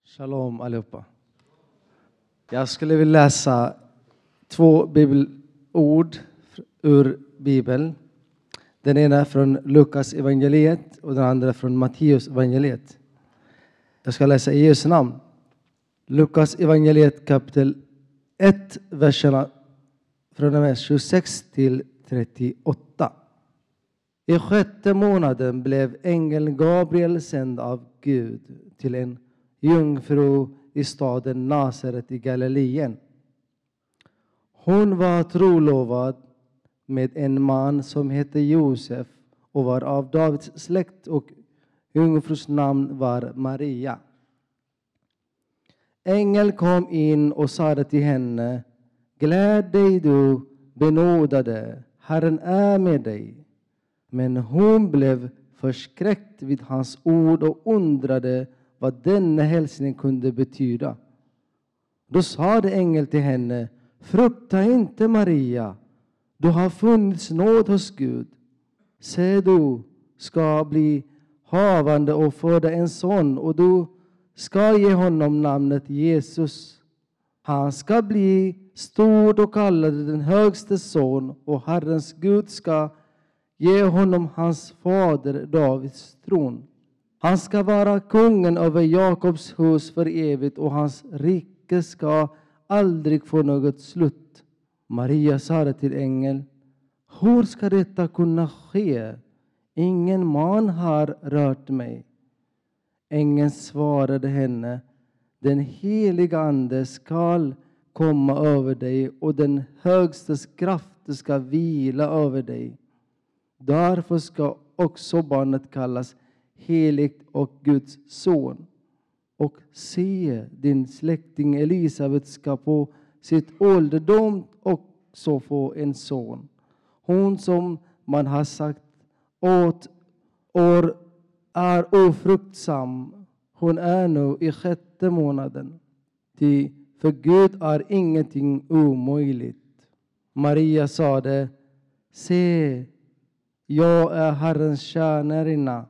Shalom allihopa. Jag skulle vilja läsa 2 bibelord ur Bibeln. Den ena från Lukas evangeliet och den andra från Matteus evangeliet. Jag ska läsa i Jesu namn. Lukas evangeliet kapitel 1, verserna från och med 26 till 38. I 6:e månaden blev ängeln Gabriel sänd av Gud till en jungfru i staden Nasaret i Galileen. Hon var trolovad med en man som hette Josef och var av Davids släkt, och jungfrus namn var Maria. Ängeln kom in och sade till henne: Gläd dig du benådade, Herren är med dig. Men hon blev förskräckt vid hans ord och undrade vad denna hälsning kunde betyda. Då sade ängeln till henne: Frukta inte, Maria, du har funnit nåd hos Gud. Se, du ska bli havande och föda en son, och du ska ge honom namnet Jesus. Han ska bli stor och kallad den högste son, och Herrens Gud ska ge honom hans fader Davids tron. Han ska vara kungen över Jakobs hus för evigt, och hans rike ska aldrig få något slut. Maria sa till ängeln: Hur ska detta kunna ske? Ingen man har rört mig. Ängeln svarade henne: Den heliga ande skall komma över dig, och den högstes kraft ska vila över dig. Därför ska också barnet kallas heligt och Guds son. Och se, din släkting Elisabet ska på sitt ålderdom också få en son. Hon som man har sagt åt år är ofruktsam. Hon är nu i 6:e månaden. Ty för Gud är ingenting omöjligt. Maria sade: Se, jag är Herrens tjänarinna.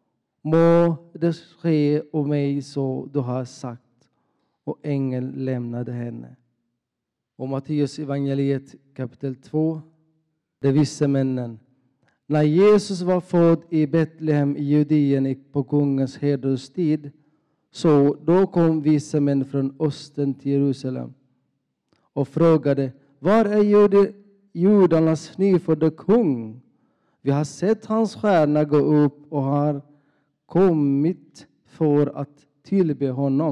Må det ske om mig så du har sagt. Och ängeln lämnade henne. Och Matteus evangeliet kapitel 2. De vise männen. När Jesus var född i Betlehem i Judeen på kungens Herodes tid, så då kom vise män från östen till Jerusalem och frågade: Var är judarnas nyfödde kung? Vi har sett hans stjärna gå upp och har kommit för att tillbe honom.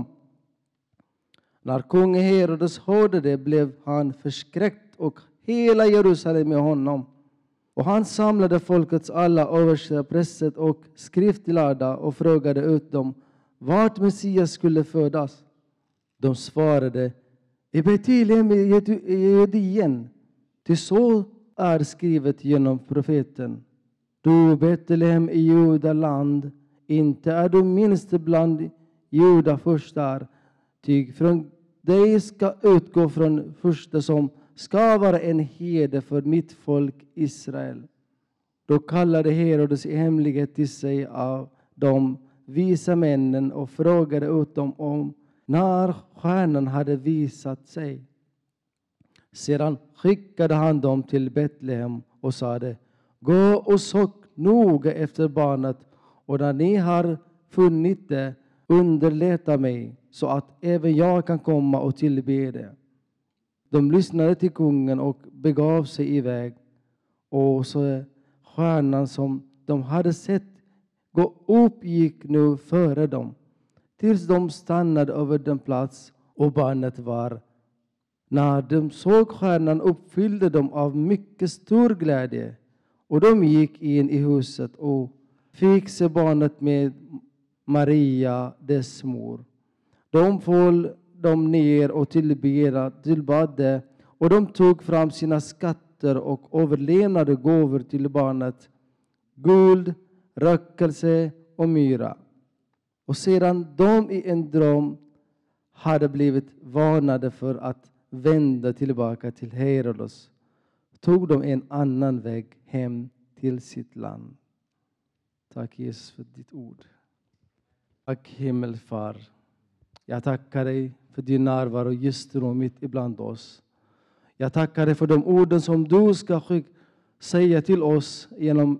När kung Herodes hörde det blev han förskräckt, och hela Jerusalem med honom. Och han samlade folkets alla överstepräster och skriftlärda och frågade ut dem vart Messias skulle födas. De svarade: I Betlehem i Judeen, till så är skrivet genom profeten. Du Betlehem i Judaland, inte är du minst bland judafurstar, ty från dig ska utgå från första som ska vara en herde för mitt folk Israel. Då kallade Herodes i hemlighet till sig av de visa männen och frågade ut dem om när stjärnan hade visat sig. Sedan skickade han dem till Betlehem och sade: Gå och sök noga efter barnet, och när ni har funnit det, underlätta mig så att även jag kan komma och tillbe det. De lyssnade till kungen och begav sig iväg, och så stjärnan som de hade sett gå upp gick nu före dem, tills de stannade över den plats och barnet var. När de såg stjärnan uppfyllde de av mycket stor glädje, och de gick in i huset och fick se barnet med Maria, dess mor. De föll dem ner och tillbad, och de tog fram sina skatter och överlämnade gåvor till barnet: guld, rökelse och myra. Och sedan de i en dröm hade blivit varnade för att vända tillbaka till Herodes, tog de en annan väg hem till sitt land. Tack Jesus för ditt ord. Tack himmelfar. Jag tackar dig för din närvaro just nu mitt ibland oss. Jag tackar dig för de orden som du ska säga till oss genom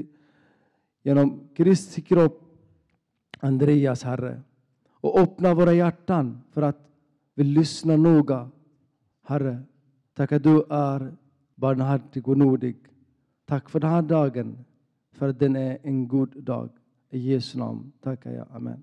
Kristi kropp, Andreas, Herre. Och öppna våra hjärtan för att vi lyssnar noga. Herre, tack att du är barmhärtig och nådig. Tack för den här dagen, för att den är en god dag. I Jesu namn tackar jag. Amen.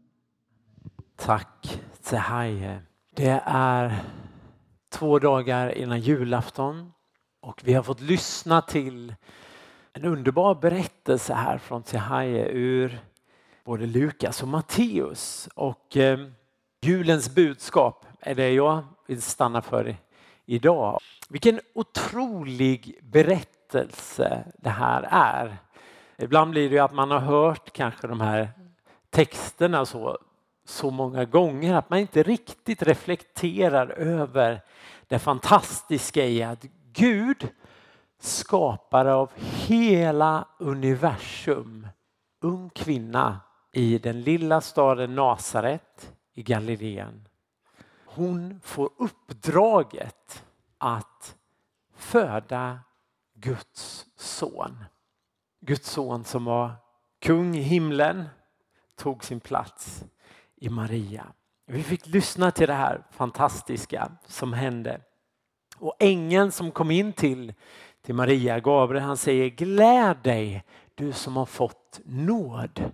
Tack Tsehaye. Det är 2 dagar innan julafton och vi har fått lyssna till en underbar berättelse här från Tsehaye ur både Lukas och Matteus. Och julens budskap är det jag vill stanna för idag. Vilken otrolig berättelse det här är. Ibland blir det ju att man har hört kanske de här texterna så många gånger att man inte riktigt reflekterar över det fantastiska i att Gud, skapare av hela universum, ung kvinna i den lilla staden Nasaret i Galileen. Hon får uppdraget att föda Guds son. Guds son som var kung i himlen tog sin plats i Maria. Vi fick lyssna till det här fantastiska som hände. Och ängeln som kom in till Maria, Gabriel, han säger: gläd dig, du som har fått nåd.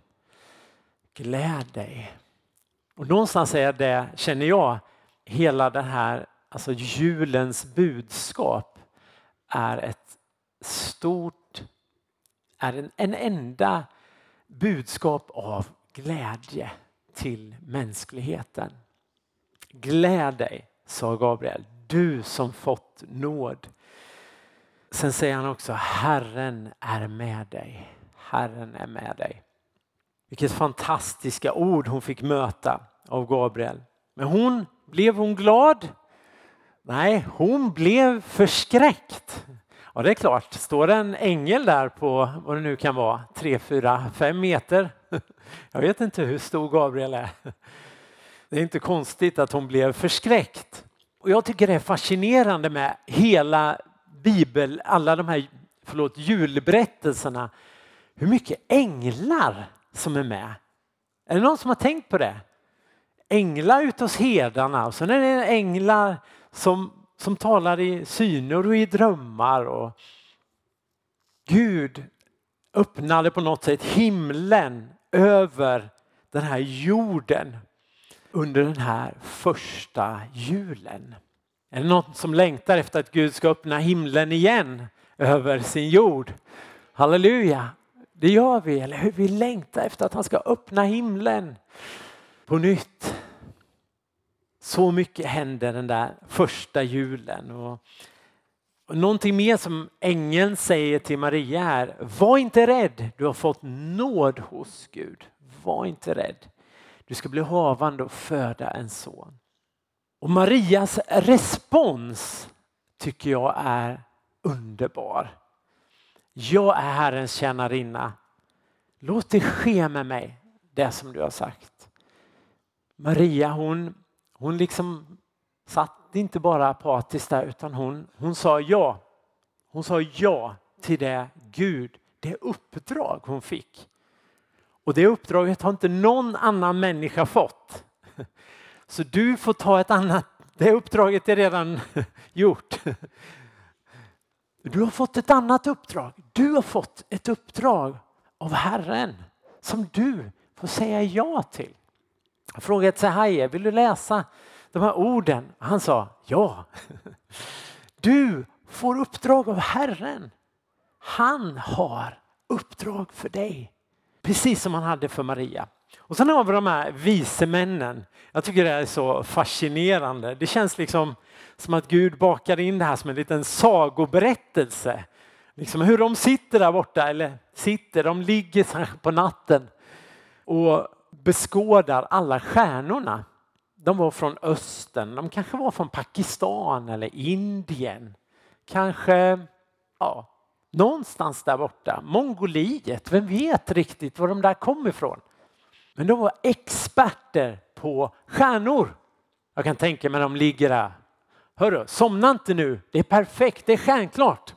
Gläd dig. Och någonstans är det, känner jag, hela det här, alltså julens budskap är ett stort, är en enda budskap av glädje till mänskligheten. Gläd dig, sa Gabriel, du som fått nåd. Sen säger han också: Herren är med dig. Herren är med dig. Vilket fantastiska ord hon fick möta av Gabriel. Men blev hon glad? Nej, hon blev förskräckt. Ja, det är klart. Står det en ängel där på vad det nu kan vara, 3, 4, 5 meter. Jag vet inte hur stor Gabriel är. Det är inte konstigt att hon blev förskräckt. Och jag tycker det är fascinerande med hela Bibeln, alla de här julberättelserna. Hur mycket änglar som är med. Är det någon som har tänkt på det? Änglar ute hos herdarna, och sen är det änglar som talar i syner och i drömmar. Och Gud öppnade på något sätt himlen över den här jorden under den här första julen. Är det någon som längtar efter att Gud ska öppna himlen igen över sin jord? Halleluja! Det gör vi, eller hur? Vi längtar efter att han ska öppna himlen på nytt. Så mycket händer den där första julen. Och någonting mer som ängeln säger till Maria är: var inte rädd, du har fått nåd hos Gud. Var inte rädd. Du ska bli havande och föda en son. Och Marias respons tycker jag är underbar. Jag är Herrens tjänarinna. Låt det ske med mig, det som du har sagt. Maria, hon liksom satt inte bara apatiskt där, utan hon sa ja. Hon sa ja till det Gud, det uppdrag hon fick. Och det uppdraget har inte någon annan människa fått. Så du får ta ett annat, det uppdraget är redan gjort. Du har fått ett annat uppdrag. Du har fått ett uppdrag av Herren som du får säga ja till. Jag frågade Tsehaye, vill du läsa de här orden? Han sa ja. Du får uppdrag av Herren. Han har uppdrag för dig. Precis som han hade för Maria. Och sen har vi de här vise männen. Jag tycker det är så fascinerande. Det känns liksom som att Gud bakar in det här som en liten sagoberättelse. Liksom hur de sitter där borta, eller de ligger på natten och beskådar alla stjärnorna. De var från östern, de kanske var från Pakistan eller Indien. Kanske, någonstans där borta. Mongoliet, vem vet riktigt var de där kom ifrån. Men de var experter på stjärnor. Jag kan tänka mig de ligger där. Hörru, somna inte nu. Det är perfekt, det är stjärnklart.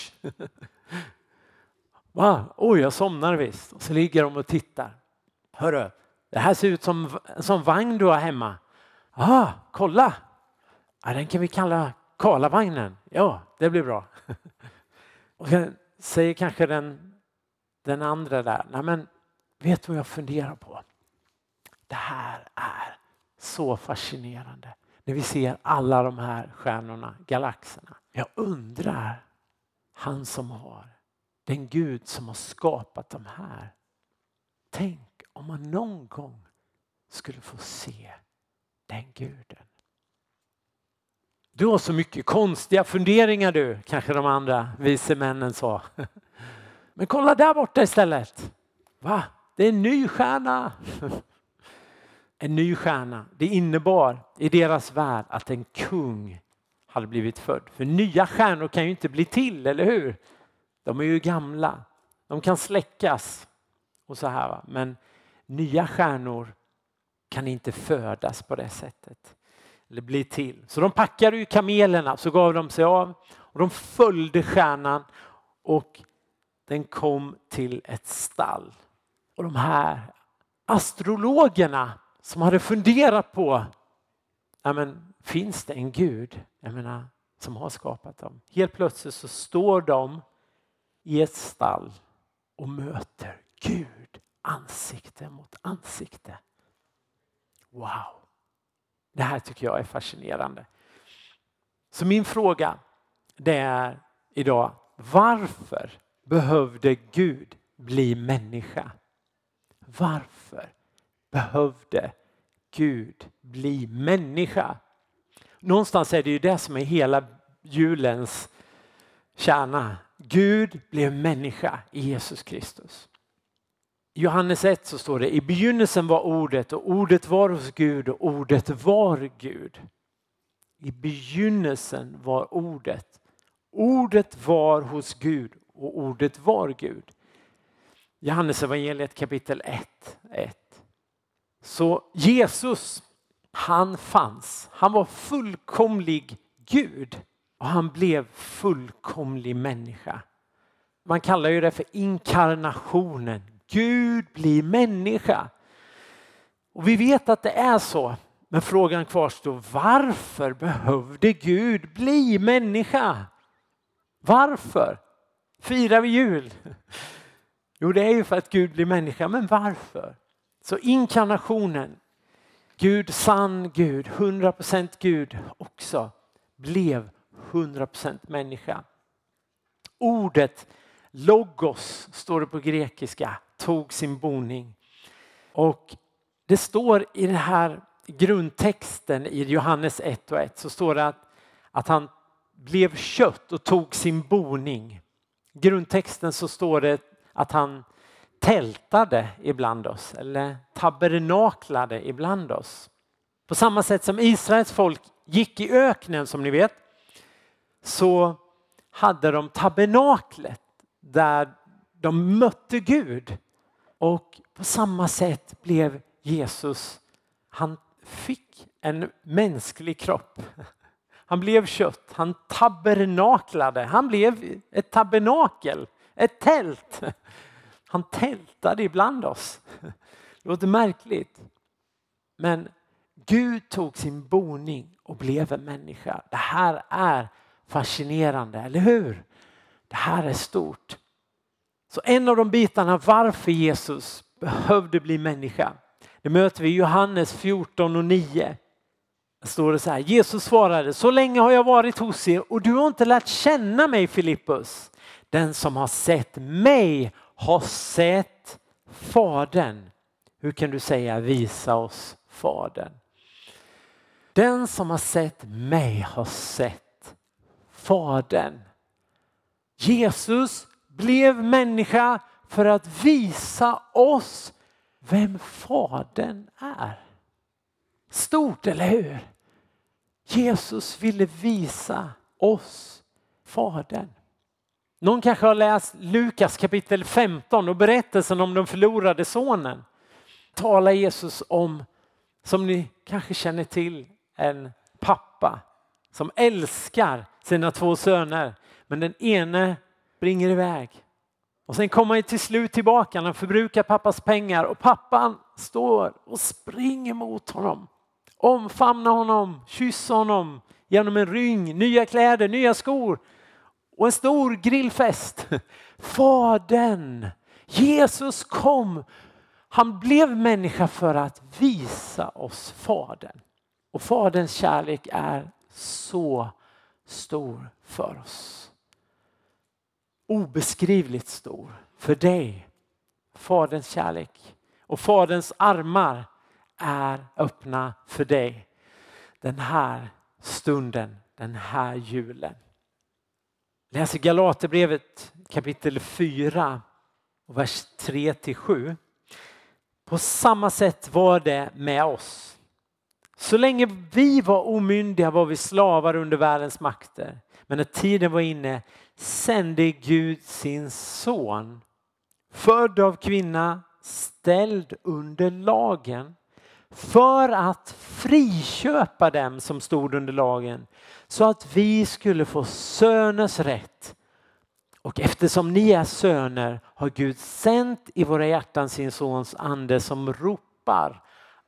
Va? Oj, jag somnar visst. Och så ligger de och tittar. Hörru, det här ser ut som en sån vagn du har hemma. Kolla. Ja, den kan vi kalla Karlavagnen. Ja, det blir bra. Och sen säger kanske den andra där. Nej, men vet du vad jag funderar på? Det här är så fascinerande. När vi ser alla de här stjärnorna, galaxerna. Jag undrar, han som har, den Gud som har skapat de här. Tänk om man någon gång skulle få se den Guden. Du har så mycket konstiga funderingar du, kanske de andra vise männen sa. Men kolla där borta istället. Va? Det är en ny stjärna. En ny stjärna. Det innebar i deras värld att en kung hade blivit född. För nya stjärnor kan ju inte bli till, eller hur? De är ju gamla. De kan släckas och så här. Va? Men nya stjärnor kan inte födas på det sättet. Eller bli till. Så de packade ju kamelerna, så gav de sig av. Och de följde stjärnan och den kom till ett stall. Och de här astrologerna som hade funderat på, finns det en Gud som har skapat dem? Helt plötsligt så står de i ett stall och möter Gud ansikte mot ansikte. Wow! Det här tycker jag är fascinerande. Så min fråga det är idag, varför behövde Gud bli människa? Varför behövde Gud bli människa? Någonstans är det ju det som är hela julens kärna. Gud blev människa i Jesus Kristus. I Johannes 1 så står det, i begynnelsen var ordet och ordet var hos Gud och ordet var Gud. I begynnelsen var ordet. Ordet var hos Gud och ordet var Gud. Johannes evangeliet kapitel 1. Så Jesus, han fanns. Han var fullkomlig Gud och han blev fullkomlig människa. Man kallar ju det för inkarnationen. Gud blir människa. Och vi vet att det är så. Men frågan kvarstår, varför behövde Gud bli människa? Varför firar vi jul? Jo, det är ju för att Gud blir människa. Men varför? Så inkarnationen, Gud, sann Gud, 100% Gud också, blev 100% människa. Ordet logos, står det på grekiska, tog sin boning. Och det står i den här grundtexten i Johannes 1:1 så står det att han blev kött och tog sin boning. I grundtexten så står det att han tältade ibland oss eller tabernaklade ibland oss. På samma sätt som Israels folk gick i öknen, som ni vet, så hade de tabernaklet där de mötte Gud. Och på samma sätt blev Jesus, han fick en mänsklig kropp. Han blev kött, han tabernaklade, han blev ett tabernakel, ett tält. Han tältade ibland oss. Det låter märkligt. Men Gud tog sin boning och blev en människa. Det här är fascinerande, eller hur? Det här är stort. Så en av de bitarna varför Jesus behövde bli människa, det möter vi i Johannes 14:9. Det står det så här, Jesus svarade, så länge har jag varit hos er och du har inte lärt känna mig, Filippus. Den som har sett mig har sett Fadern. Hur kan du säga visa oss Fadern? Den som har sett mig har sett Fadern. Jesus blev människa för att visa oss vem Fadern är. Stort, eller hur? Jesus ville visa oss Fadern. Någon kanske har läst Lukas kapitel 15 och berättelsen om den förlorade sonen. Talar Jesus om som ni kanske känner till, en pappa som älskar sina 2 söner. Men den ene springer iväg. Och sen kommer han till slut tillbaka när han förbrukar pappas pengar. Och pappan står och springer mot honom. Omfamnar honom, kysser honom genom en ring, nya kläder, nya skor. Och en stor grillfest. Fadern, Jesus kom. Han blev människa för att visa oss Fadern. Och Faderns kärlek är så stor för oss. Obeskrivligt stor för dig. Faderns kärlek. Och Faderns armar är öppna för dig. Den här stunden, den här julen. Läser Galaterbrevet kapitel 4 och vers 3-7. På samma sätt var det med oss. Så länge vi var omyndiga var vi slavar under världens makter. Men när tiden var inne sände Gud sin son. Född av kvinna, ställd under lagen. För att friköpa dem som stod under lagen. Så att vi skulle få söners rätt. Och eftersom ni är söner har Gud sänt i våra hjärtan sin sons ande som ropar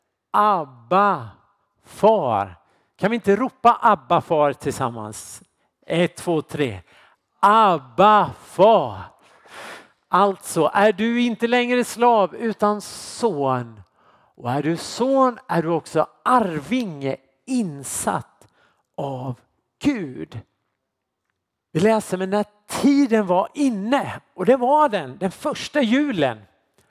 Abba far. Kan vi inte ropa Abba far tillsammans? 1, 2, 3. Abba far. Alltså är du inte längre slav utan son. Och är du son är du också arvinge insatt av Gud. Vi läser, men när tiden var inne, och det var den första julen,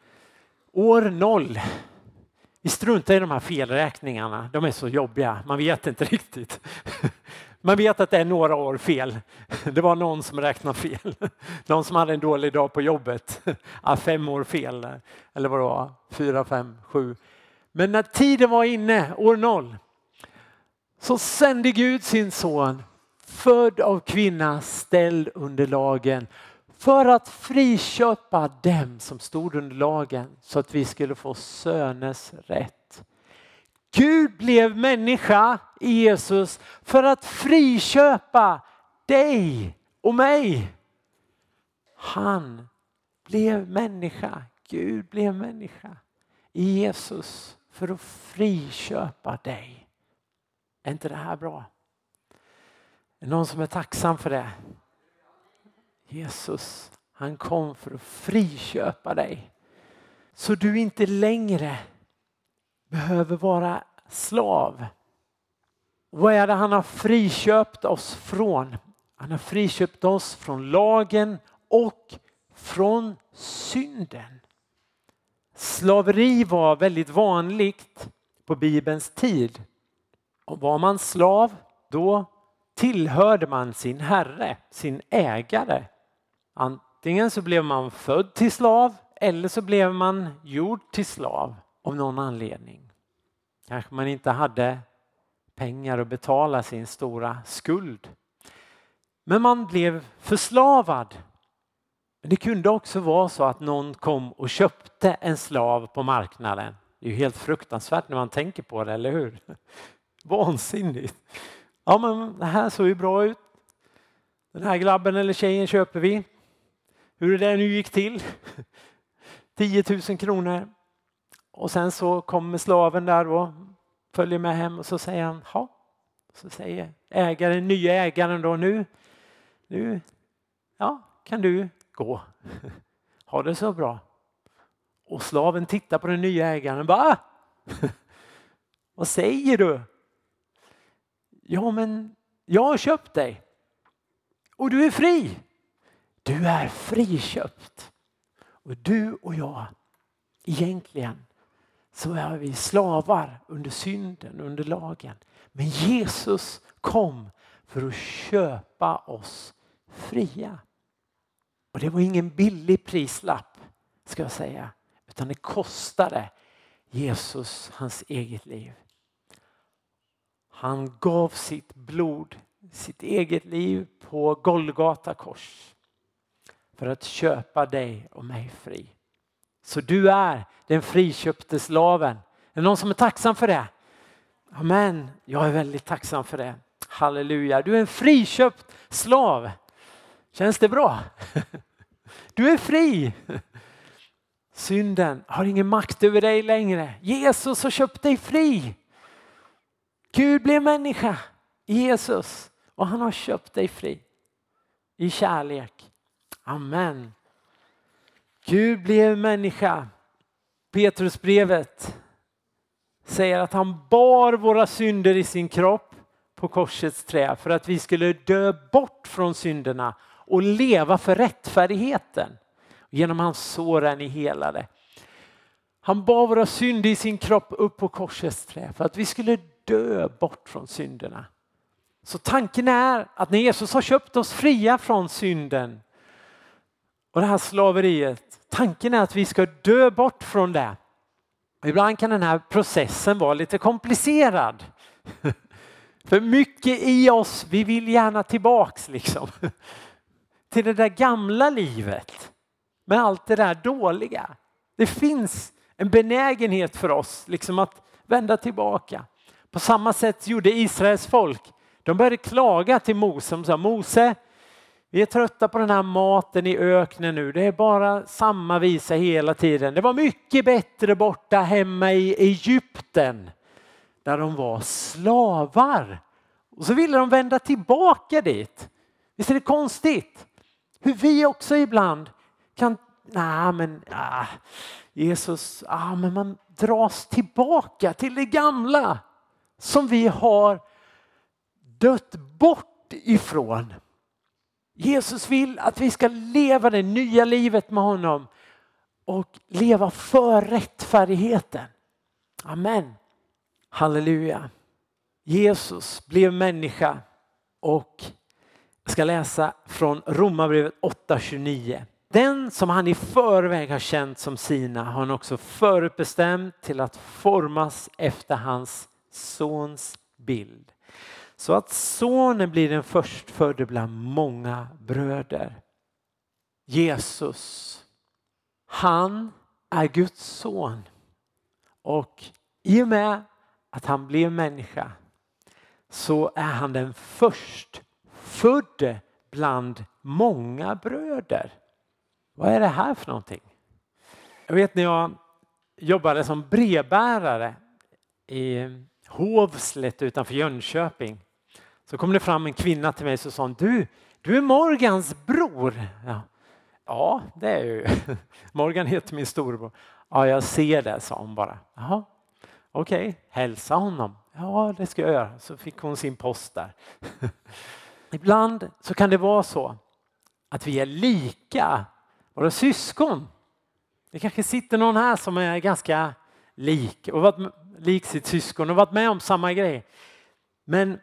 år 0. Vi struntar i de här felräkningarna, de är så jobbiga, man vet inte riktigt. Man vet att det är några år fel. Det var någon som räknade fel. Någon som hade en dålig dag på jobbet. 5 år fel, eller vad det var, 4, 5, 7. Men när tiden var inne, år 0, så sände Gud sin son, född av kvinna, ställd under lagen, för att friköpa dem som stod under lagen, så att vi skulle få söners rätt. Gud blev människa i Jesus för att friköpa dig och mig. Han blev människa, Gud blev människa i Jesus för att friköpa dig. Är inte det här bra? Är det någon som är tacksam för det? Jesus, han kom för att friköpa dig. Så du inte längre behöver vara slav. Vad är det han har friköpt oss från? Han har friköpt oss från lagen och från synden. Slaveri var väldigt vanligt på Bibelns tid. Och var man slav, då tillhörde man sin herre, sin ägare. Antingen så blev man född till slav eller så blev man gjord till slav av någon anledning. Kanske man inte hade pengar att betala sin stora skuld. Men man blev förslavad. Men det kunde också vara så att någon kom och köpte en slav på marknaden. Det är ju helt fruktansvärt när man tänker på det, eller hur? Vansinnigt. Ja, men det här såg ju bra ut. Den här grabben eller tjejen köper vi. Hur det nu gick till. 10 000 kronor. Och sen så kommer slaven där och följer med hem och så säger han, ja. Så säger ägaren, nya ägaren då, nu ja, kan du gå. Ha det så bra. Och slaven tittar på den nya ägaren och bara, vad säger du? Ja, men jag har köpt dig. Och du är fri. Du är friköpt. Och du och jag, egentligen så är vi slavar under synden, under lagen. Men Jesus kom för att köpa oss fria. Och det var ingen billig prislapp, ska jag säga. Utan det kostade Jesus hans eget liv. Han gav sitt blod, sitt eget liv på Golgata kors. För att köpa dig och mig fri. Så du är den friköpte slaven. Är det någon som är tacksam för det? Amen. Jag är väldigt tacksam för det. Halleluja. Du är en friköpt slav. Känns det bra? Du är fri. Synden har ingen makt över dig längre. Jesus har köpt dig fri. Gud blev människa i Jesus och han har köpt dig fri i kärlek. Amen. Gud blev människa. Petrusbrevet säger att han bar våra synder i sin kropp på korsets trä för att vi skulle dö bort från synderna och leva för rättfärdigheten. Genom hans sår är ni helade. Han bar våra synder i sin kropp upp på korsets trä för att vi skulle dö bort från synderna. Så tanken är att när Jesus har köpt oss fria från synden och det här slaveriet, tanken är att vi ska dö bort från det. Ibland kan den här processen vara lite komplicerad. För mycket i oss, vi vill gärna tillbaks liksom. Till det där gamla livet. Med allt det där dåliga. Det finns en benägenhet för oss liksom att vända tillbaka. På samma sätt gjorde Israels folk. De började klaga till Mose. De sa, Mose, vi är trötta på den här maten i öknen nu. Det är bara samma visa hela tiden. Det var mycket bättre borta hemma i Egypten. Där de var slavar. Och så ville de vända tillbaka dit. Visst är det konstigt? Hur vi också ibland kan... Jesus, men man dras tillbaka till det gamla. Som vi har dött bort ifrån. Jesus vill att vi ska leva det nya livet med honom. Och leva för rättfärdigheten. Amen. Halleluja. Jesus blev människa. Och jag ska läsa från Romarbrevet 8:29. Den som han i förväg har känt som sina har han också förutbestämt till att formas efter hans sons bild. Så att sonen blir den förstfödde bland många bröder. Jesus, han är Guds son. Och i och med att han blev människa så är han den förstfödde bland många bröder. Vad är det här för någonting? Jag vet när jag jobbade som brevbärare i Hovslätt utanför Jönköping. Så kom det fram en kvinna till mig och sa du är Morgans bror. Ja, det är ju. Morgan heter min storebror. Ja, jag ser det, sa hon bara. Jaha, okej, hälsa honom. Ja, det ska jag göra. Så fick hon sin post där. Ibland så kan det vara så att vi är lika våra syskon. Det kanske sitter någon här som är ganska lik och varit lik sitt syskon och varit med om samma grej. Men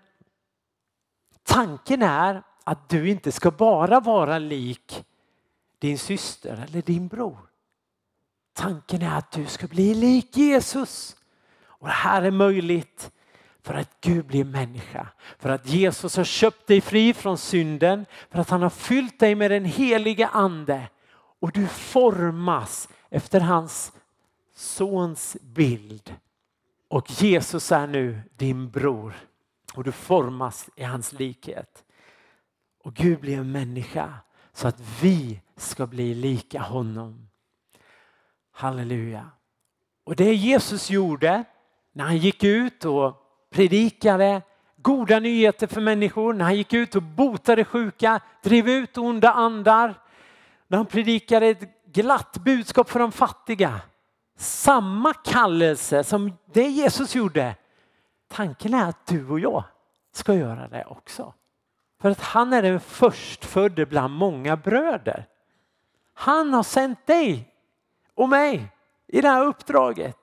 tanken är att du inte ska bara vara lik din syster eller din bror. Tanken är att du ska bli lik Jesus. Och det här är möjligt för att Gud blir människa. För att Jesus har köpt dig fri från synden. För att han har fyllt dig med den heliga ande. Och du formas efter hans sons bild. Och Jesus är nu din bror. Och du formas i hans likhet. Och Gud blir en människa så att vi ska bli lika honom. Halleluja. Och det Jesus gjorde när han gick ut och predikade goda nyheter för människor. När han gick ut och botade sjuka, drev ut onda andar. När han predikade ett glatt budskap för de fattiga. Samma kallelse som det Jesus gjorde. Tanken är att du och jag ska göra det också. För att han är den förstfödde bland många bröder. Han har sänt dig och mig i det här uppdraget.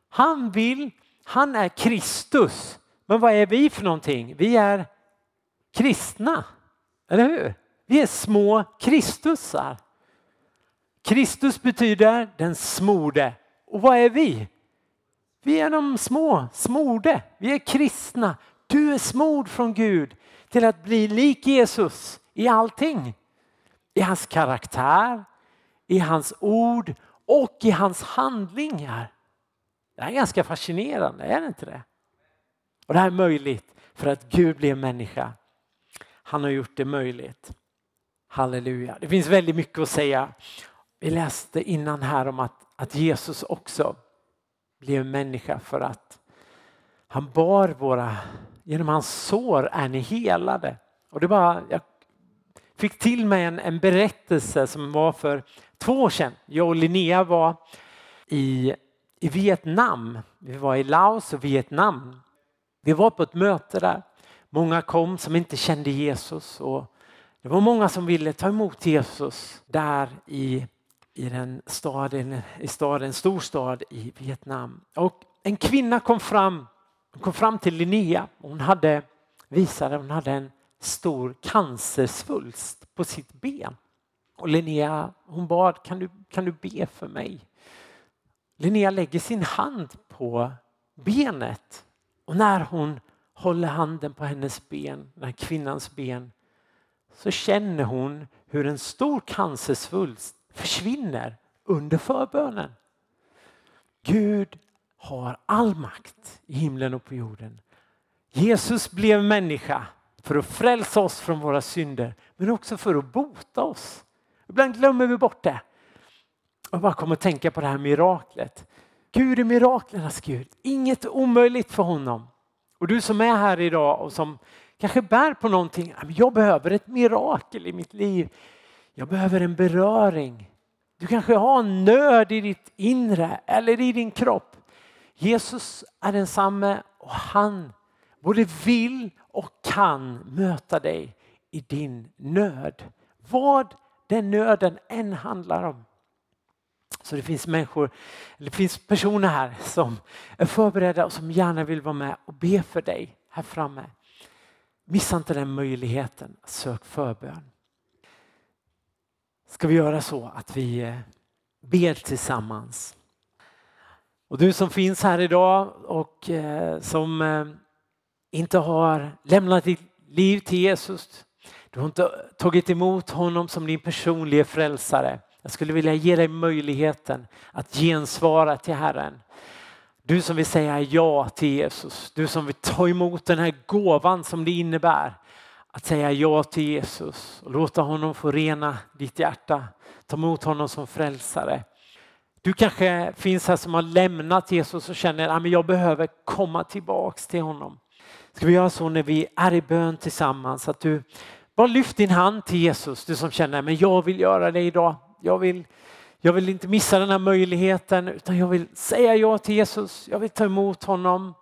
Han är Kristus. Men vad är vi för någonting? Vi är kristna. Eller hur? Vi är små Kristusar. Kristus betyder den smorde. Och vad är vi? Vi är de smorde. Vi är kristna. Du är smord från Gud till att bli lik Jesus i allting. I hans karaktär, i hans ord och i hans handlingar. Det är ganska fascinerande, är det inte det? Och det här är möjligt för att Gud blev människa. Han har gjort det möjligt. Halleluja. Det finns väldigt mycket att säga. Vi läste innan här om att Jesus också blev människa för att han bar genom hans sår är ni helade. Och jag fick till mig en berättelse som var för 2 år sedan. Jag och Linnea var i Vietnam. Vi var i Laos och Vietnam. Vi var på ett möte där. Många kom som inte kände Jesus. Och det var många som ville ta emot Jesus där i en stor stad i Vietnam. Och en kvinna kom fram till Linnea. Hon hade en stor cancersvulst på sitt ben. Och Linnea, hon bad, kan du be för mig? Linnea lägger sin hand på benet. Och när hon håller handen på hennes ben, den här kvinnans ben, så känner hon hur en stor cancersvulst försvinner under förbönen. Gud har all makt i himlen och på jorden. Jesus blev människa för att frälsa oss från våra synder, men också för att bota oss. Ibland glömmer vi bort det. Jag bara kommer att tänka på det här miraklet. Gud är miraklernas Gud. Inget omöjligt för honom. Och du som är här idag och som kanske bär på någonting. Jag behöver ett mirakel i mitt liv. Jag behöver en beröring. Du kanske har en nöd i ditt inre eller i din kropp. Jesus är densamme och han både vill och kan möta dig i din nöd. Vad den nöden än handlar om. Så det finns personer här som är förberedda och som gärna vill vara med och be för dig här framme. Missa inte den möjligheten att söka förbön. Ska vi göra så att vi ber tillsammans. Och du som finns här idag och som inte har lämnat ditt liv till Jesus. Du har inte tagit emot honom som din personliga frälsare. Jag skulle vilja ge dig möjligheten att gensvara till Herren. Du som vill säga ja till Jesus. Du som vill ta emot den här gåvan som det innebär. Att säga ja till Jesus och låta honom få rena ditt hjärta. Ta emot honom som frälsare. Du kanske finns här som har lämnat Jesus och känner att jag behöver komma tillbaks till honom. Ska vi göra så när vi är i bön tillsammans att du bara lyft din hand till Jesus. Du som känner men jag vill göra det idag. Jag vill inte missa den här möjligheten utan jag vill säga ja till Jesus. Jag vill ta emot honom.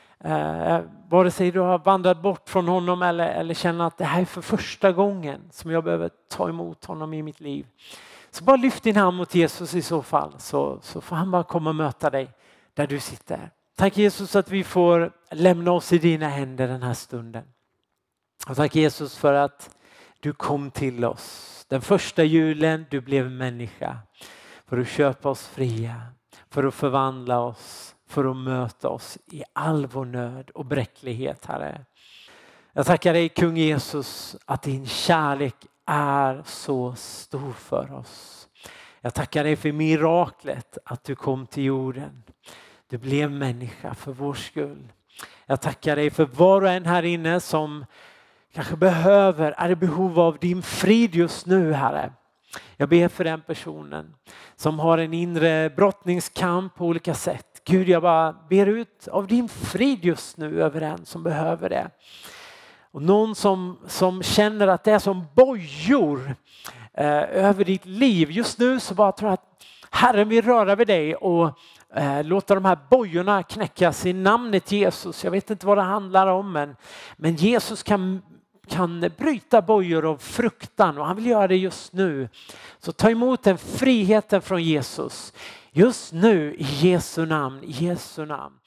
Vare sig du har vandrat bort från honom eller känner att det här är för första gången som jag behöver ta emot honom i mitt liv. Så bara lyft din hand mot Jesus i så fall så får han bara komma och möta dig där du sitter. Tack Jesus att vi får lämna oss i dina händer den här stunden. Och tack Jesus för att du kom till oss. Den första julen du blev människa. För att köpa oss fria. För att förvandla oss. För att möta oss i all vår nöd och bräcklighet, Herre. Jag tackar dig kung Jesus att din kärlek är så stor för oss. Jag tackar dig för miraklet att du kom till jorden. Du blev människa för vår skull. Jag tackar dig för var och en här inne som kanske är i behov av din frid just nu, Herre. Jag ber för den personen som har en inre brottningskamp på olika sätt. Gud, jag bara ber ut av din frid just nu över en som behöver det. Och någon som känner att det är som bojor över ditt liv. Just nu så bara tror jag att Herren vill röra vid dig och låta de här bojorna knäckas i namnet Jesus. Jag vet inte vad det handlar om men Jesus kan bryta bojor av fruktan och han vill göra det just nu. Så ta emot den friheten från Jesus just nu i Jesu namn.